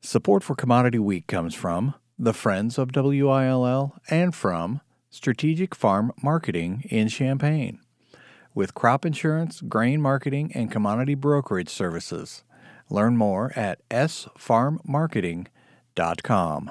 Support for Commodity Week comes from the Friends of WILL and from Strategic Farm Marketing in Champaign. With crop insurance, grain marketing, and commodity brokerage services. Learn more at sfarmmarketing.com.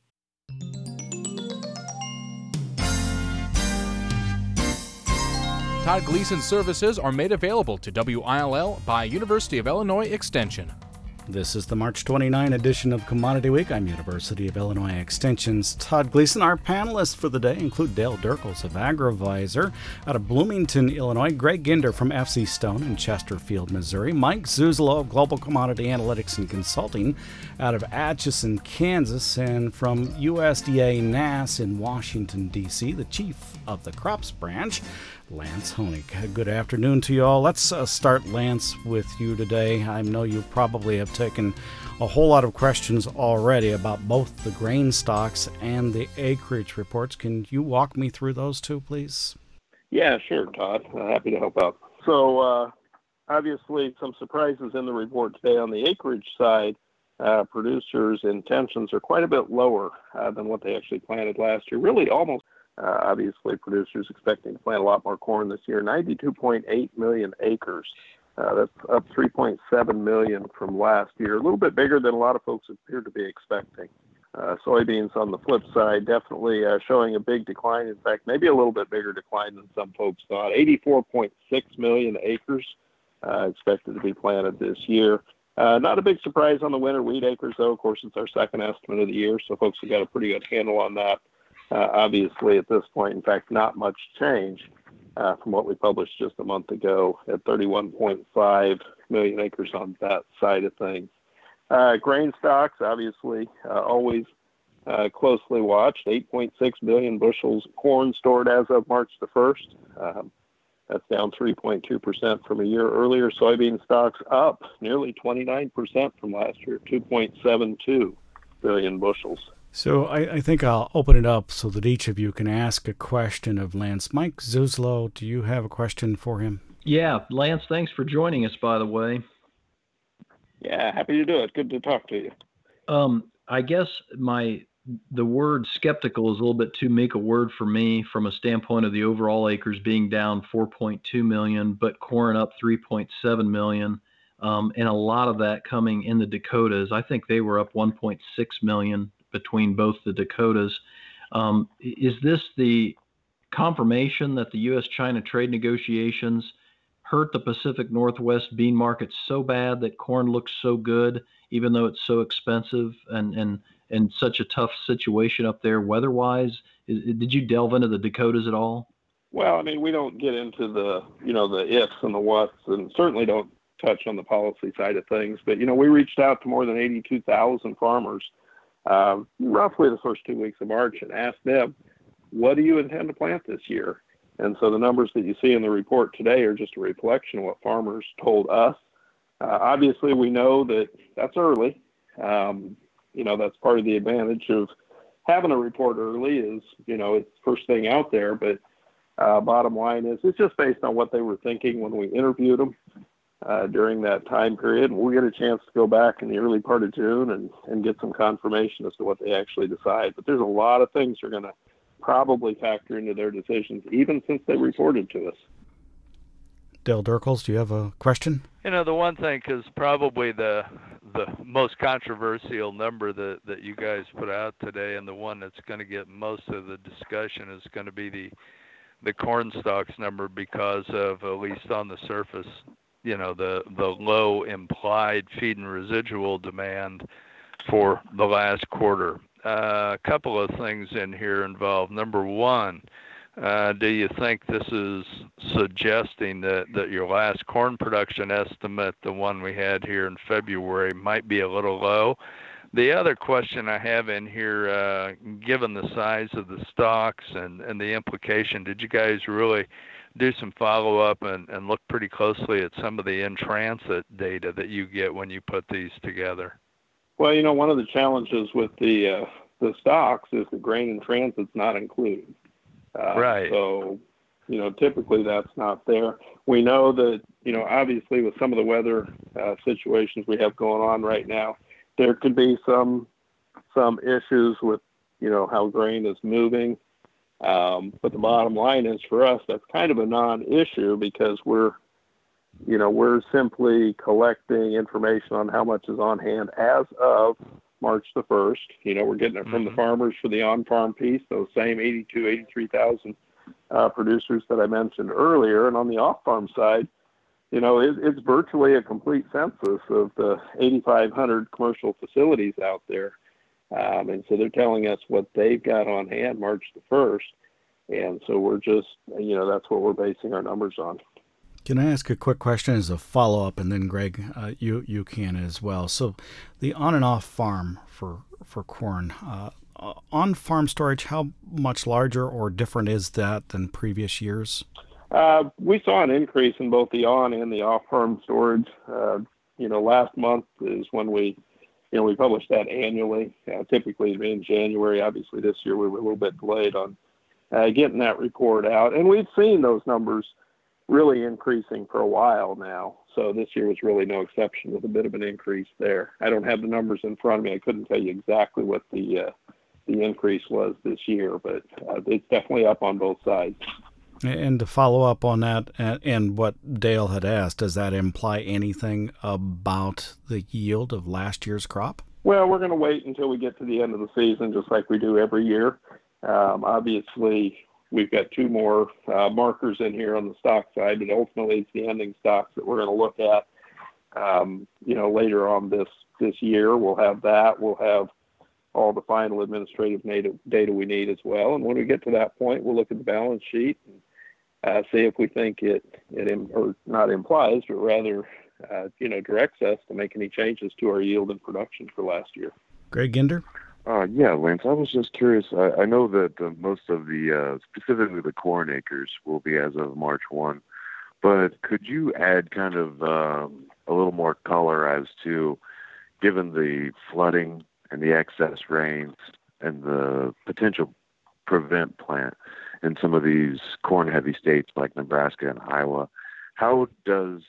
Todd Gleason services are made available to WILL by University of Illinois Extension. This is the March 29 edition of Commodity Week. I'm University of Illinois Extension's Todd Gleason. Our panelists for the day include Dale Durkels of AgriVisor out of Bloomington, Illinois, Greg Ginder from FC Stone in Chesterfield, Missouri, Mike Zuzolo of Global Commodity Analytics and Consulting out of Atchison, Kansas, and from USDA NASS in Washington, D.C., the chief of the crops branch, Lance Honig. Good afternoon to you all. Let's start, Lance, with you today. I know you probably have taken a whole lot of questions already about both the grain stocks and the acreage reports. Can you walk me through those two, please? Yeah, sure, Todd. Happy to help out. So, obviously, some surprises in the report today on the acreage side. Producers' intentions are quite a bit lower than what they actually planted last year. Really, almost. Obviously, producers expecting to plant a lot more corn this year, 92.8 million acres. That's up 3.7 million from last year, a little bit bigger than a lot of folks appeared to be expecting. Soybeans on the flip side, definitely showing a big decline. In fact, maybe a little bit bigger decline than some folks thought. 84.6 million acres expected to be planted this year. Not a big surprise on the winter wheat acres, though. Of course, it's our second estimate of the year, so folks have got a pretty good handle on that. Obviously, at this point, in fact, not much change from what we published just a month ago at 31.5 million acres on that side of things. Grain stocks, obviously, always closely watched. 8.6 billion bushels of corn stored as of March the 1st. That's down 3.2% from a year earlier. Soybean stocks up nearly 29% from last year, 2.72 billion bushels. So I think I'll open it up so that each of you can ask a question of Lance. Mike Zuzolo, do you have a question for him? Yeah, Lance, thanks for joining us, by the way. Yeah, happy to do it. Good to talk to you. I guess the word skeptical is a little bit too meek a word for me from a standpoint of the overall acres being down 4.2 million, but corn up 3.7 million, and a lot of that coming in the Dakotas. I think they were up 1.6 million between both the Dakotas. Is this the confirmation that the U.S.-China trade negotiations hurt the Pacific Northwest bean market so bad that corn looks so good, even though it's so expensive and such a tough situation up there weather-wise? Did you delve into the Dakotas at all? Well, I mean, we don't get into the ifs and the whats, and certainly don't touch on the policy side of things. But, we reached out to more than 82,000 farmers roughly the first 2 weeks of March and asked them, what do you intend to plant this year? And so the numbers that you see in the report today are just a reflection of what farmers told us. Obviously, we know that that's early. That's part of the advantage of having a report early is, it's first thing out there. But bottom line is it's just based on what they were thinking when we interviewed them during that time period. And we'll get a chance to go back in the early part of June and get some confirmation as to what they actually decide. But there's a lot of things that are going to probably factor into their decisions, even since they reported to us. Dale Durkels, do you have a question? The one thing is probably the most controversial number that you guys put out today, and the one that's going to get most of the discussion is going to be the corn stocks number, because of, at least on the surface, the low implied feed and residual demand for the last quarter. A couple of things in here involved. Number one, do you think this is suggesting that your last corn production estimate, the one we had here in February, might be a little low? The other question I have in here, given the size of the stocks and the implication, did you guys really do some follow-up and look pretty closely at some of the in-transit data that you get when you put these together? Well, one of the challenges with the stocks is the grain in transit's not included. Right. So, typically that's not there. We know that, obviously with some of the weather situations we have going on right now, there could be some issues with, how grain is moving. But the bottom line is for us, that's kind of a non-issue because we're simply collecting information on how much is on hand as of March the 1st. We're getting it from the farmers for the on-farm piece, those same 83,000 producers that I mentioned earlier. And on the off-farm side, it's virtually a complete census of the 8,500 commercial facilities out there. And so they're telling us what they've got on hand March the 1st. And so we're just, that's what we're basing our numbers on. Can I ask a quick question as a follow-up, and then Greg, you can as well. So the on and off farm for corn, on-farm storage, how much larger or different is that than previous years? We saw an increase in both the on and the off-farm storage. Last month is when we publish that annually. Typically in January. Obviously this year we were a little bit delayed on getting that report out. And we've seen those numbers really increasing for a while now. So this year was really no exception with a bit of an increase there. I don't have the numbers in front of me. I couldn't tell you exactly what the increase was this year, but it's definitely up on both sides. And to follow up on that and what Dale had asked, does that imply anything about the yield of last year's crop? Well, we're going to wait until we get to the end of the season, just like we do every year. Obviously, we've got two more markers in here on the stock side, but ultimately it's the ending stocks that we're going to look at. Later on this year, we'll have that. We'll have all the final administrative data we need as well. And when we get to that point, we'll look at the balance sheet and see if we think it or not implies, but rather, directs us to make any changes to our yield and production for last year. Greg Ginder? Yeah, Lance, I was just curious. I know that most of the, specifically the corn acres, will be as of March 1, but could you add kind of a little more color as to, given the flooding and the excess rains and the potential prevent plant in some of these corn-heavy states like Nebraska and Iowa, how does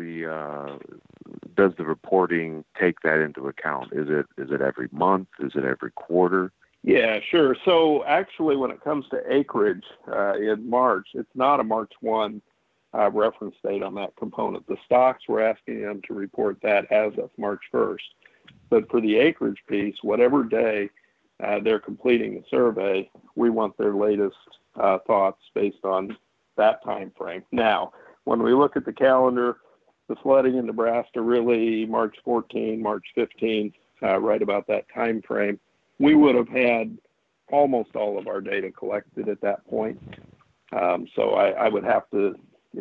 the reporting take that into account? Is it every month? Is it every quarter? Yeah, sure. So actually, when it comes to acreage in March, it's not a March 1 reference date on that component. The stocks, we're asking them to report that as of March 1st. But for the acreage piece, whatever day they're completing the survey, we want their latest thoughts based on that time frame. Now, when we look at the calendar, the flooding in Nebraska really March 14, March 15, right about that time frame, we would have had almost all of our data collected at that point. So I would have to,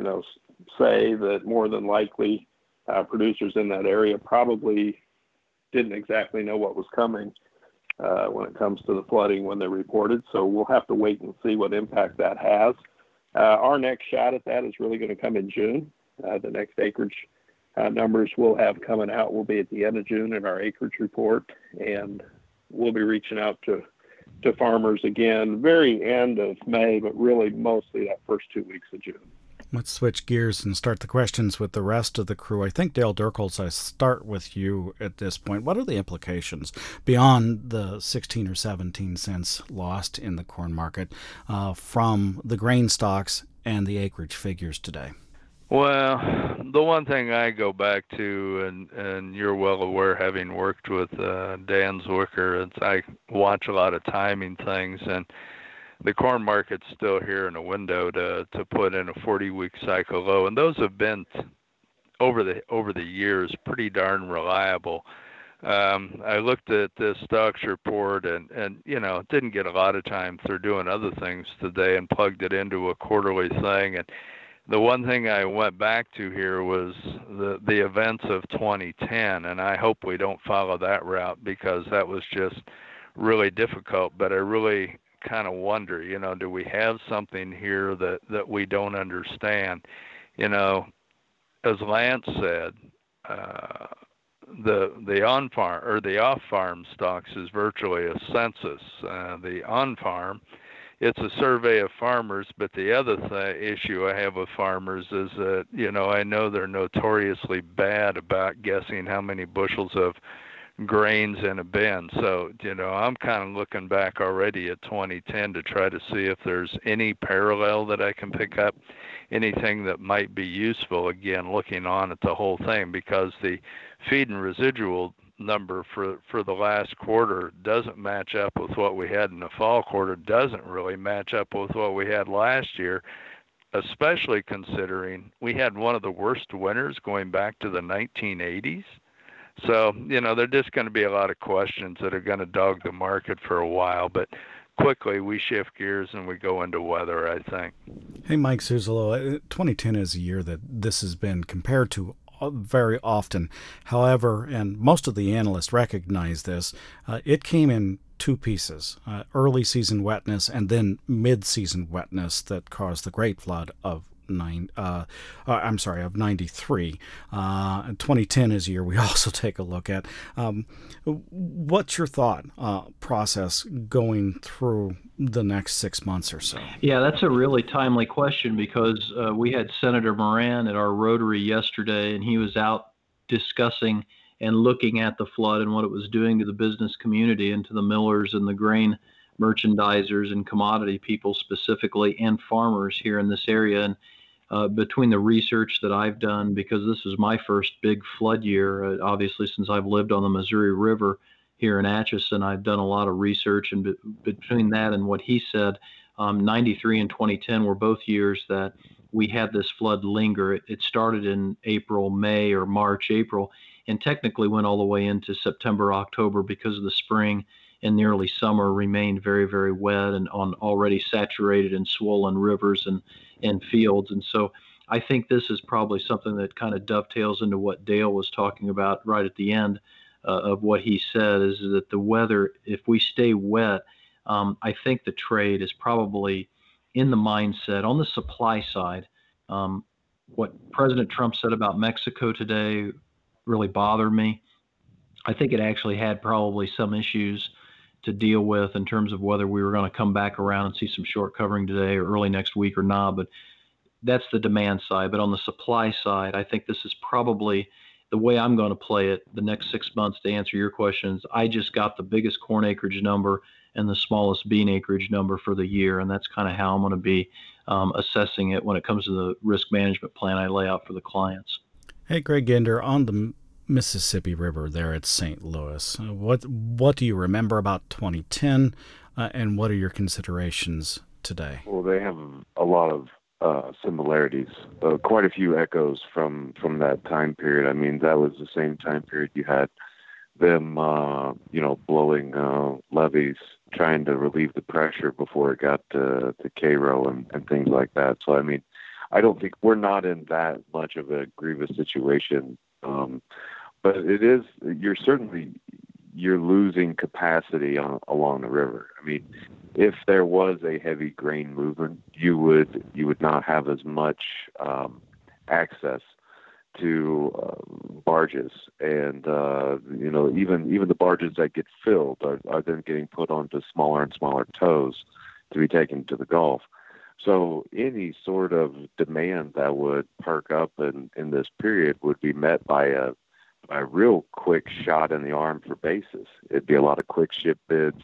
say that more than likely producers in that area probably didn't exactly know what was coming when it comes to the flooding when they reported. So we'll have to wait and see what impact that has. Our next shot at that is really going to come in June. The next acreage numbers we'll have coming out will be at the end of June in our acreage report, and we'll be reaching out to farmers again very end of May, but really mostly that first 2 weeks of June. Let's switch gears and start the questions with the rest of the crew. I think, Dale Dirkels, I start with you at this point. What are the implications beyond the 16 or 17 cents lost in the corn market from the grain stocks and the acreage figures today? Well, the one thing I go back to, and you're well aware, having worked with Dan Zwicker, is I watch a lot of timing things, and the corn market's still here in a window to put in a 40-week cycle low, and those have been over the years pretty darn reliable. I looked at this stocks report and didn't get a lot of time through doing other things today and plugged it into a quarterly thing. And the one thing I went back to here was the events of 2010, and I hope we don't follow that route because that was just really difficult. But I really kind of wonder, do we have something here that we don't understand? As Lance said, the on-farm or the off-farm stocks is virtually a census. The on-farm, it's a survey of farmers, but the other issue I have with farmers is that, I know they're notoriously bad about guessing how many bushels of grains in a bin. So, I'm kind of looking back already at 2010 to try to see if there's any parallel that I can pick up, anything that might be useful, again, looking on at the whole thing, because the feed and residual number for the last quarter doesn't match up with what we had in the fall quarter, doesn't really match up with what we had last year, especially considering we had one of the worst winters going back to the 1980s. So, there are just going to be a lot of questions that are going to dog the market for a while, but quickly we shift gears and we go into weather, I think. Hey, Mike Suzzolo, 2010 is a year that this has been compared to very often. However, and most of the analysts recognize this, it came in two pieces, early season wetness and then mid-season wetness that caused the Great Flood of 93. 2010 is a year we also take a look at. What's your thought process going through the next 6 months or so? Yeah, that's a really timely question, because we had Senator Moran at our Rotary yesterday, and he was out discussing and looking at the flood and what it was doing to the business community and to the millers and the grain merchandisers and commodity people specifically, and farmers here in this area. And between the research that I've done, because this is my first big flood year, obviously since I've lived on the Missouri River here in Atchison, I've done a lot of research, and between that and what he said, 93 and 2010 were both years that we had this flood linger. It started in April, May, or March, April, and technically went all the way into September, October, because of the spring and the early summer remained very, very wet and on already saturated and swollen rivers and fields. And so I think this is probably something that kind of dovetails into what Dale was talking about right at the end of what he said, is that the weather, if we stay wet, I think the trade is probably in the mindset on the supply side. What President Trump said about Mexico today really bothered me. I think it actually had probably some issues to deal with in terms of whether we were going to come back around and see some short covering today or early next week or not. But that's the demand side. But on the supply side, I think this is probably the way I'm going to play it the next 6 months. To answer your questions, I just got the biggest corn acreage number and the smallest bean acreage number for the year, and that's kind of how I'm going to be assessing it when it comes to the risk management plan I lay out for the clients. Hey, Greg Ginder, on the Mississippi River there at St. Louis, what do you remember about 2010, and what are your considerations today? Well, they have a lot of similarities, quite a few echoes from that time period. I mean, that was the same time period you had them, blowing levees, trying to relieve the pressure before it got to Cairo and things like that. So, I mean, I don't think we're not in that much of a grievous situation. But it is, you're losing capacity along the river. I mean, if there was a heavy grain movement, you would not have as much access to barges, and even the barges that get filled are then getting put onto smaller and smaller tows to be taken to the Gulf. So any sort of demand that would perk up in this period would be met by a real quick shot in the arm for basis. It'd be a lot of quick ship bids.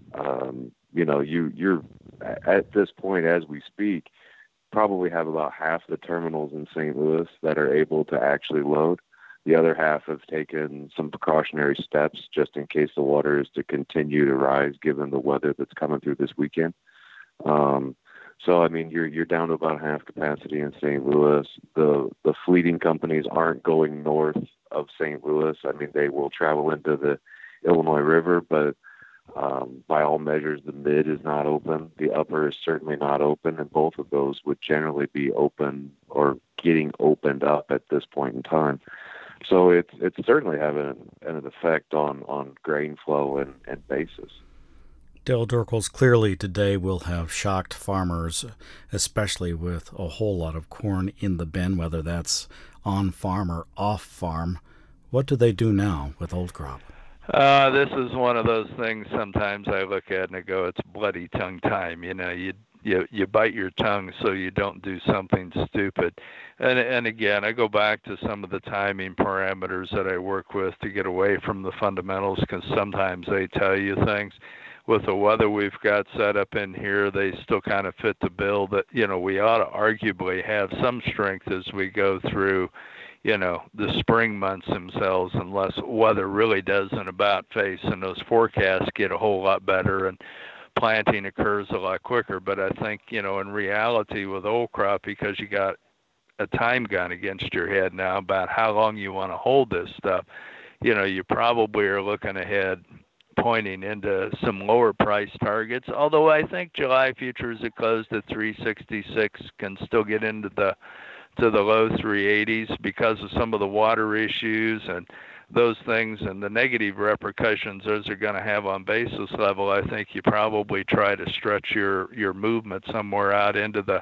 You're at this point as we speak, probably have about half the terminals in St. Louis that are able to actually load. The other half have taken some precautionary steps just in case the water is to continue to rise given the weather that's coming through this weekend. So, I mean, you're down to about half capacity in St. Louis. The fleeting companies aren't going north of St. Louis. I mean, they will travel into the Illinois River, but by all measures, the mid is not open. The upper is certainly not open, and both of those would generally be open or getting opened up at this point in time. So it's certainly having an effect on grain flow and basis. Dale Durkels, clearly today will have shocked farmers, especially with a whole lot of corn in the bin, whether that's on farm or off farm. What do they do now with old crop? This is one of those things sometimes I look at and I go, it's bloody tongue time. You bite your tongue so you don't do something stupid. And again, I go back to some of the timing parameters that I work with to get away from the fundamentals, because sometimes they tell you things. With the weather we've got set up in here, they still kind of fit the bill that, we ought to arguably have some strength as we go through, the spring months themselves, unless weather really does an about face and those forecasts get a whole lot better and planting occurs a lot quicker. But I think, in reality with old crop, because you got a time gun against your head now about how long you want to hold this stuff, you probably are looking ahead pointing into some lower price targets. Although I think July futures that closed at 366 can still get into the low 380s because of some of the water issues and those things and the negative repercussions those are going to have on basis level. I think you probably try to stretch your movement somewhere out into the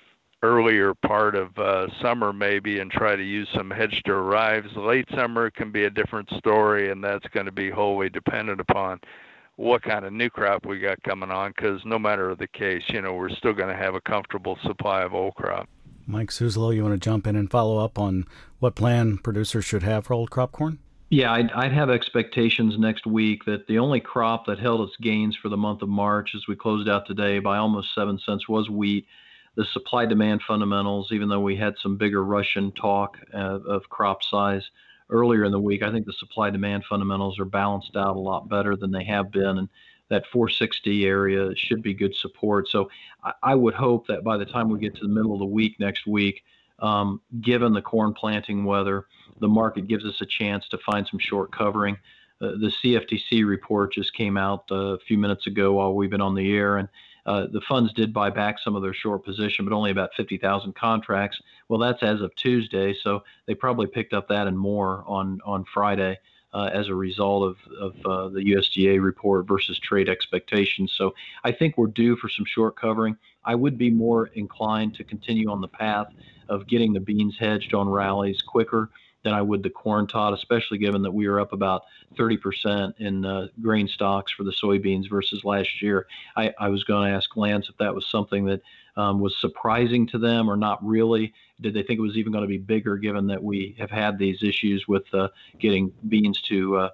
earlier part of summer maybe and try to use some hedge to arrives. Late summer can be a different story, and that's going to be wholly dependent upon what kind of new crop we got coming on, because no matter the case, we're still going to have a comfortable supply of old crop. Mike Suzzalo, you want to jump in and follow up on what plan producers should have for old crop corn? Yeah, I'd have expectations next week that the only crop that held its gains for the month of March as we closed out today by almost 7 cents was wheat. The supply-demand fundamentals, even though we had some bigger Russian talk of crop size earlier in the week, I think the supply-demand fundamentals are balanced out a lot better than they have been, and that 460 area should be good support. So I would hope that by the time we get to the middle of the week next week, given the corn planting weather, the market gives us a chance to find some short covering. The CFTC report just came out a few minutes ago while we've been on the air, and the funds did buy back some of their short position, but only about 50,000 contracts. Well, that's as of Tuesday, so they probably picked up that and more on Friday as a result of the USDA report versus trade expectations. So I think we're due for some short covering. I would be more inclined to continue on the path of getting the beans hedged on rallies quicker than I would the corn, Todd, especially given that we are up about 30% in grain stocks for the soybeans versus last year. I was going to ask Lance if that was something that was surprising to them or not really. Did they think it was even going to be bigger given that we have had these issues with getting beans to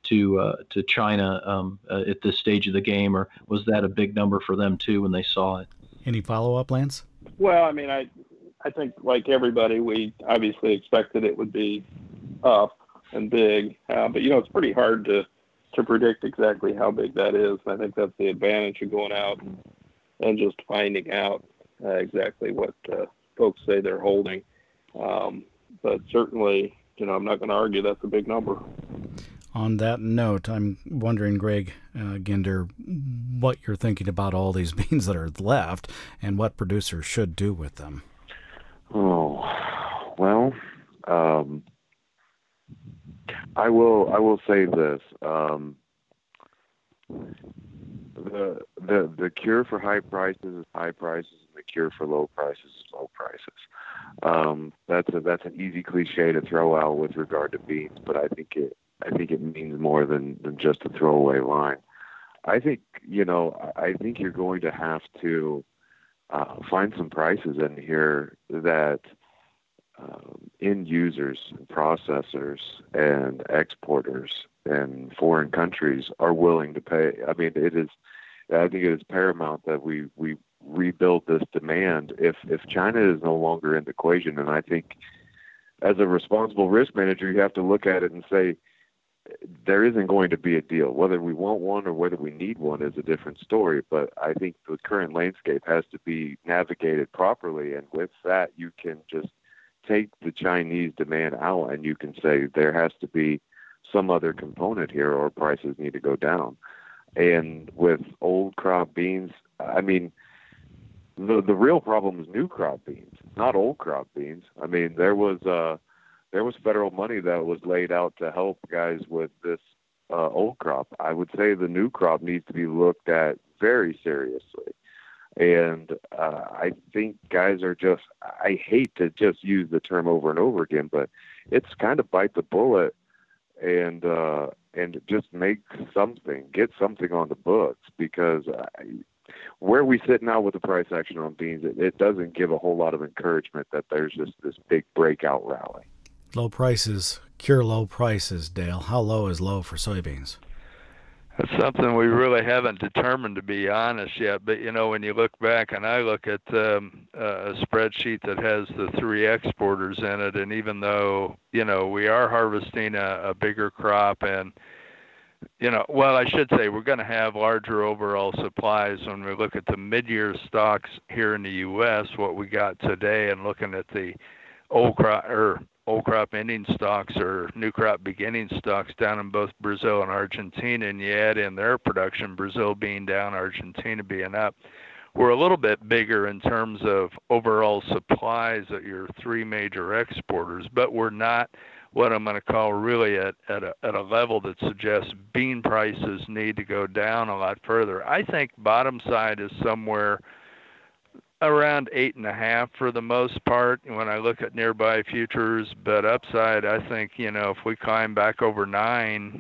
China at this stage of the game, or was that a big number for them too when they saw it? Any follow-up, Lance? Well, I mean, I think like everybody, we obviously expected it would be up and big, but it's pretty hard to predict exactly how big that is. And I think that's the advantage of going out and just finding out exactly what folks say they're holding. But certainly, I'm not going to argue that's a big number. On that note, I'm wondering, Greg Ginder, what you're thinking about all these beans that are left and what producers should do with them. Oh, well, I will say this. The cure for high prices is high prices, and the cure for low prices is low prices. That's an easy cliche to throw out with regard to beans, but I think it means more than just a throwaway line. I think you're going to have to find some prices in here that end users and processors and exporters and foreign countries are willing to pay. I mean, I think it is paramount that we rebuild this demand if China is no longer in the equation. And I think as a responsible risk manager, you have to look at it and say, there isn't going to be a deal. Whether we want one or whether we need one is a different story. But I think the current landscape has to be navigated properly. And with that, you can just take the Chinese demand out and you can say there has to be some other component here or prices need to go down. And with old crop beans, I mean, the real problem is new crop beans, not old crop beans. I mean, there was federal money that was laid out to help guys with this old crop. I would say the new crop needs to be looked at very seriously. And I think guys are just, I hate to just use the term over and over again, but it's kind of bite the bullet and and just get something on the books, because where we sit now with the price action on beans, it doesn't give a whole lot of encouragement that there's just this big breakout rally. Low prices cure low prices, Dale. How low is low for soybeans? That's something we really haven't determined, to be honest, yet. But, when you look back, and I look at a spreadsheet that has the 3 exporters in it, and even though, we are harvesting a bigger crop, and, I should say we're going to have larger overall supplies when we look at the mid-year stocks here in the U.S., what we got today, and looking at the old crop ending stocks or new crop beginning stocks down in both Brazil and Argentina, and you add in their production, Brazil being down, Argentina being up, we're a little bit bigger in terms of overall supplies at your 3 major exporters, but we're not what I'm going to call really at a level that suggests bean prices need to go down a lot further. I think bottom side is somewhere around 8.5 for the most part when I look at nearby futures, but upside, I think, if we climb back over 9,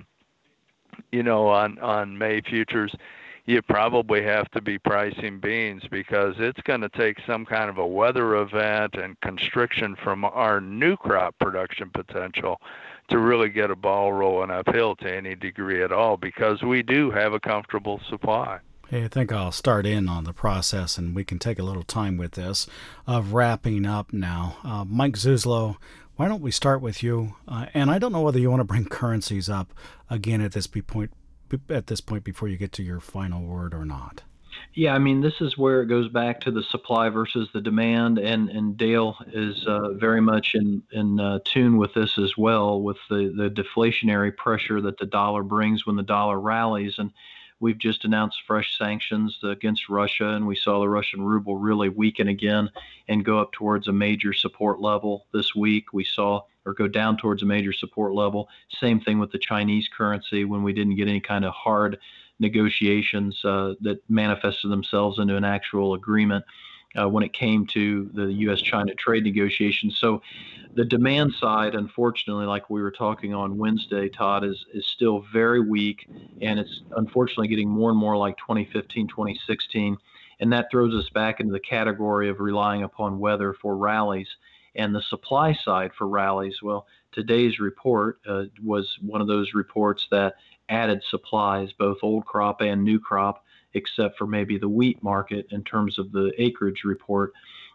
on May futures, you probably have to be pricing beans, because it's going to take some kind of a weather event and constriction from our new crop production potential to really get a ball rolling uphill to any degree at all, because we do have a comfortable supply. Hey, I think I'll start in on the process, and we can take a little time with this, of wrapping up now. Mike Zuzlo, why don't we start with you? And I don't know whether you want to bring currencies up again at this point before you get to your final word or not. Yeah, this is where it goes back to the supply versus the demand, and Dale is very much in tune with this as well, with the deflationary pressure that the dollar brings when the dollar rallies. And we've just announced fresh sanctions against Russia, and we saw the Russian ruble really weaken again and go up towards a major support level this week. We saw, or go down towards a major support level. Same thing with the Chinese currency when we didn't get any kind of hard negotiations that manifested themselves into an actual agreement when it came to the U.S.-China trade negotiations. So the demand side, unfortunately, like we were talking on Wednesday, Todd, is still very weak, and it's unfortunately getting more and more like 2015, 2016, and that throws us back into the category of relying upon weather for rallies. And the supply side for rallies, well, today's report was one of those reports that added supplies, both old crop and new crop, except for maybe the wheat market in terms of the acreage report.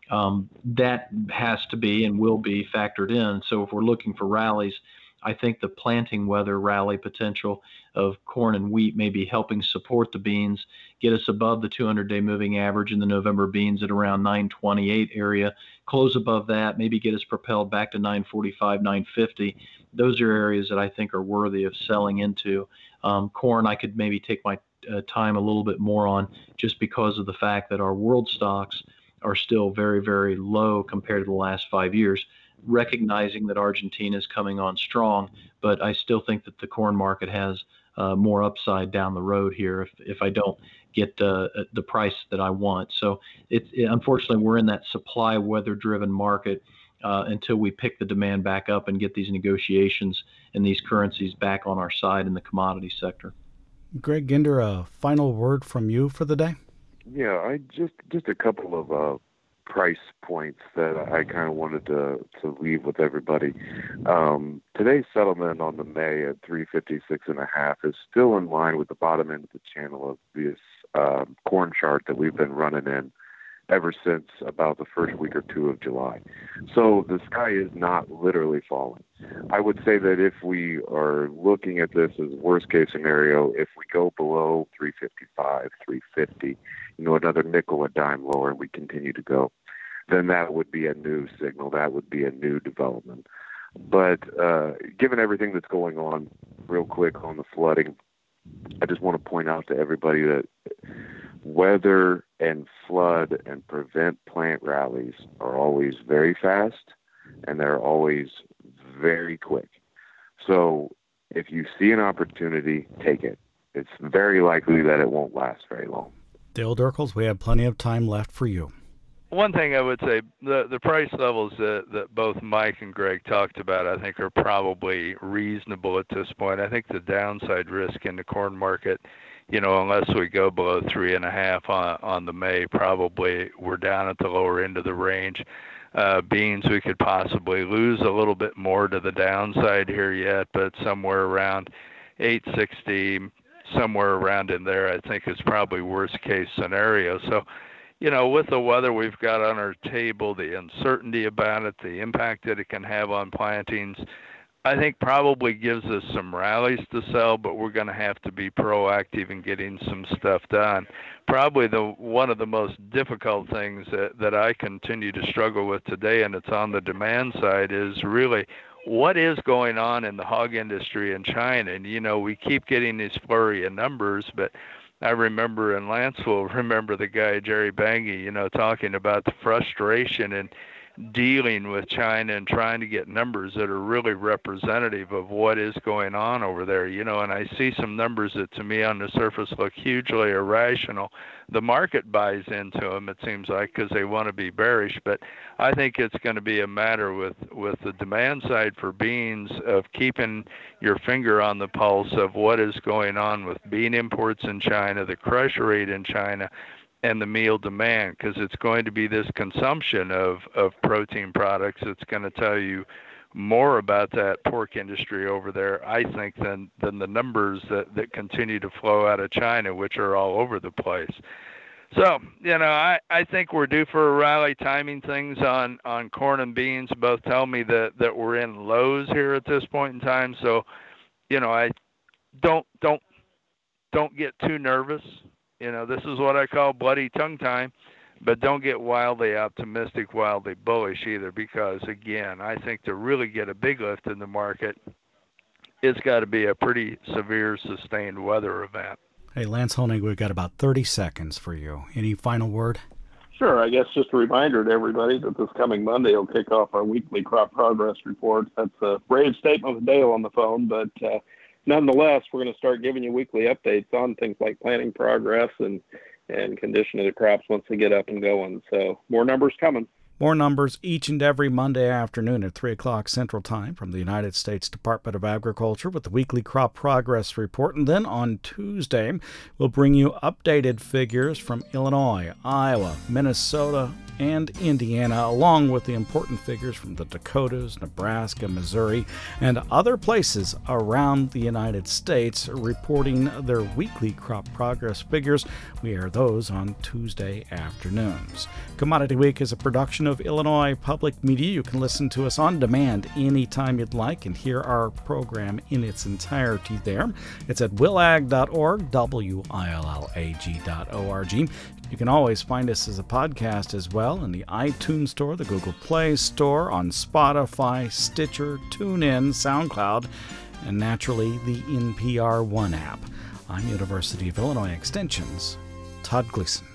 That has to be and will be factored in. So if we're looking for rallies, I think the planting weather rally potential of corn and wheat may be helping support the beans, get us above the 200-day moving average in the November beans at around 928 area, close above that, maybe get us propelled back to 945, 950. Those are areas that I think are worthy of selling into. Corn, I could maybe take my time a little bit more on, just because of the fact that our world stocks are still very, very low compared to the last 5 years, recognizing that Argentina is coming on strong, but I still think that the corn market has more upside down the road here if I don't get the price that I want. So unfortunately, we're in that supply weather-driven market until we pick the demand back up and get these negotiations and these currencies back on our side in the commodity sector. Greg Ginder, a final word from you for the day? Yeah, I just a couple of price points that I kind of wanted to leave with everybody. Today's settlement on the May at 356.5 is still in line with the bottom end of the channel of this corn chart that we've been running in ever since about the first week or two of July. So the sky is not literally falling. I would say that if we are looking at this as worst case scenario, if we go below 355, 350, another nickel, a dime lower, and we continue to go, then that would be a new signal. That would be a new development. But given everything that's going on, real quick on the flooding, I just want to point out to everybody that weather and flood and prevent plant rallies are always very fast, and they're always very quick. So if you see an opportunity, take it. It's very likely that it won't last very long. Dale Derkels, we have plenty of time left for you. one thing I would say, the price levels that both Mike and Greg talked about, I think are probably reasonable at this point. I think the downside risk in the corn market, unless we go below 3.5 on the May, probably we're down at the lower end of the range. Beans, we could possibly lose a little bit more to the downside here yet, but somewhere around 860, somewhere around in there, I think is probably worst case scenario. So, with the weather we've got on our table, the uncertainty about it, the impact that it can have on plantings, I think probably gives us some rallies to sell, but we're going to have to be proactive in getting some stuff done. Probably one of the most difficult things that I continue to struggle with today, and it's on the demand side, is really what is going on in the hog industry in China. And, we keep getting these flurry of numbers, but I remember, and Lance will remember the guy, Jerry Bangy, talking about the frustration and dealing with China and trying to get numbers that are really representative of what is going on over there, and I see some numbers that to me on the surface look hugely irrational. The market buys into them, it seems like, because they want to be bearish, but I think it's going to be a matter with the demand side for beans of keeping your finger on the pulse of what is going on with bean imports in China, the crush rate in China, and the meal demand, because it's going to be this consumption of protein products that's going to tell you more about that pork industry over there, I think, than the numbers that continue to flow out of China, which are all over the place. So, I think we're due for a rally. Timing things on corn and beans both tell me that we're in lows here at this point in time. So, I don't get too nervous. This is what I call bloody tongue time, but don't get wildly optimistic, wildly bullish either, because, again, I think to really get a big lift in the market, it's got to be a pretty severe, sustained weather event. Hey, Lance Honig, we've got about 30 seconds for you. Any final word? Sure. I guess just a reminder to everybody that this coming Monday will kick off our weekly crop progress report. That's a brave statement with Dale on the phone, but nonetheless, we're going to start giving you weekly updates on things like planting progress and condition of the crops once they get up and going. So more numbers coming. More numbers each and every Monday afternoon at 3 o'clock Central Time from the United States Department of Agriculture with the weekly crop progress report. And then on Tuesday, we'll bring you updated figures from Illinois, Iowa, Minnesota, and Indiana, along with the important figures from the Dakotas, Nebraska, Missouri, and other places around the United States reporting their weekly crop progress figures. We air those on Tuesday afternoons. Commodity Week is a production of Illinois Public Media. You can listen to us on demand anytime you'd like and hear our program in its entirety there. It's at willag.org, willag.org. You can always find us as a podcast as well in the iTunes Store, the Google Play Store, on Spotify, Stitcher, TuneIn, SoundCloud, and naturally the NPR One app. I'm University of Illinois Extension's Todd Gleason.